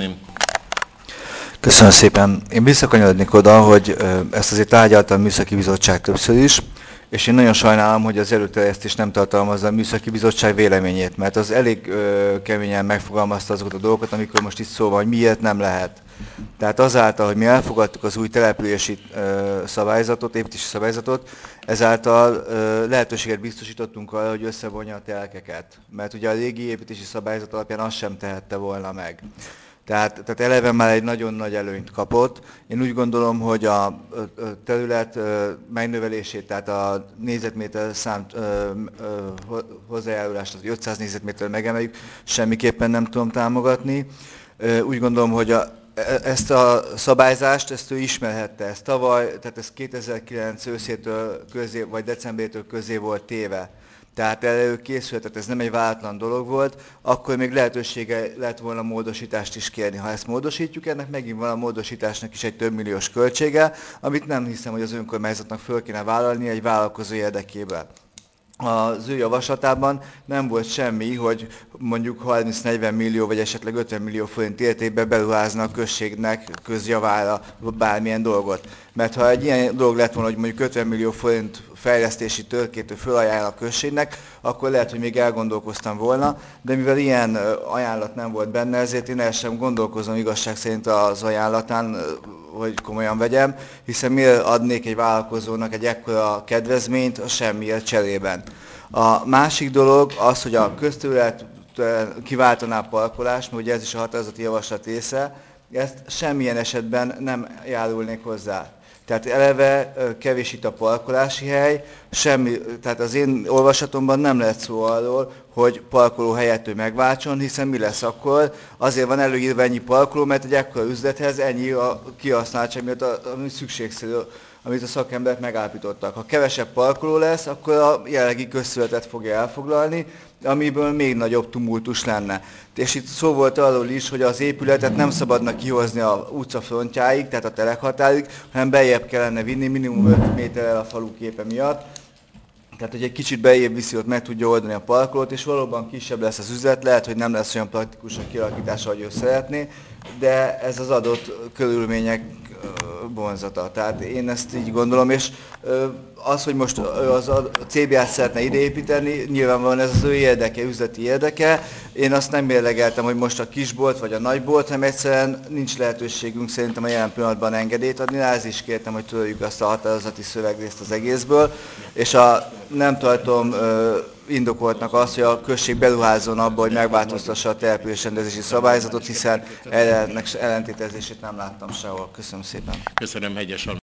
Köszönöm szépen. Én visszakanyarodnék oda, hogy ezt azért tárgyalta a Műszaki Bizottság többször is, és én nagyon sajnálom, hogy az előterjesztés nem tartalmazza a Műszaki Bizottság véleményét, mert az elég keményen megfogalmazta azokat a dolgokat, amikor most itt szó van, hogy miért nem lehet. Tehát azáltal, hogy mi elfogadtuk az új települési szabályzatot, építési szabályzatot, ezáltal lehetőséget biztosítottunk arra, hogy összevonja a telkeket. Mert ugye a régi építési szabályzat alapján azt sem tehette volna meg. Tehát eleve már egy nagyon nagy előnyt kapott. Én úgy gondolom, hogy a terület megnövelését, tehát a négyzetméter szám hozzájárulást, az 500 négyzetméter megemeljük, semmiképpen nem tudom támogatni. Úgy gondolom, hogy ezt a szabályzást, ezt ő ismerhette. Ez tavaly, tehát ez 2009 őszétől közé, vagy decemberétől közé volt téve. Tehát erre készülhetett, ez nem egy váratlan dolog volt, akkor még lehetősége lett volna módosítást is kérni. Ha ezt módosítjuk, ennek megint van a módosításnak is egy több milliós költsége, amit nem hiszem, hogy az önkormányzatnak föl kéne vállalni egy vállalkozó érdekében. Az ő javaslatában nem volt semmi, hogy mondjuk 30-40 millió vagy esetleg 50 millió forint értékben beruházna a községnek közjavára bármilyen dolgot. Mert ha egy ilyen dolog lett volna, hogy mondjuk 50 millió forint fejlesztési tőkét fölajánl a községnek, akkor lehet, hogy még elgondolkoztam volna, de mivel ilyen ajánlat nem volt benne, ezért én el sem gondolkozom igazság szerint az ajánlatán, hogy komolyan vegyem, hiszen miért adnék egy vállalkozónak egy ekkora kedvezményt a semmiért cserében. A másik dolog az, hogy a közterület kiváltaná a parkolást, mert ugye ez is a határozati javaslat része, ezt semmilyen esetben nem járulnék hozzá. Tehát eleve kevés itt a parkolási hely, tehát az én olvasatomban nem lehet szó arról, hogy parkolóhelyet ő megváltson, hiszen mi lesz akkor? Azért van előírva ennyi parkoló, mert egy ekkora üzlethez ennyi a kihasználtság miatt, ami szükségszerű, amit a szakemberek megállapítottak. Ha kevesebb parkoló lesz, akkor a jelenlegi közterületet fogja elfoglalni, amiből még nagyobb tumultus lenne. És itt szó volt arról is, hogy az épületet nem szabadna kihozni a utca frontjáig, tehát a telekhatárig, hanem beljebb kellene vinni minimum 5 méterrel a falu képe miatt. Tehát, hogy egy kicsit beljebb viszi, ott meg tudja oldani a parkolót, és valóban kisebb lesz az üzlet, lehet, hogy nem lesz olyan praktikus a kialakítása, ahogy ő szeretné, de ez az adott körülmények vonzata. Tehát én ezt így gondolom, és az, hogy most a CBA-t szeretne ideépíteni, nyilvánvalóan ez az ő érdeke, üzleti érdeke. Én azt nem mérlegeltem, hogy most a kisbolt vagy a nagybolt, hanem egyszerűen nincs lehetőségünk szerintem a jelen pillanatban engedélyt adni. Ez is kértem, hogy törjük azt a határozati szövegrészt az egészből, és nem tartom indokoltnak azt, hogy a község beruházzon abba, hogy megváltoztassa a településrendezési szabályzatot, hiszen ennek ellentétezését nem láttam sehol. Köszönöm szépen. Köszönöm, Hegyes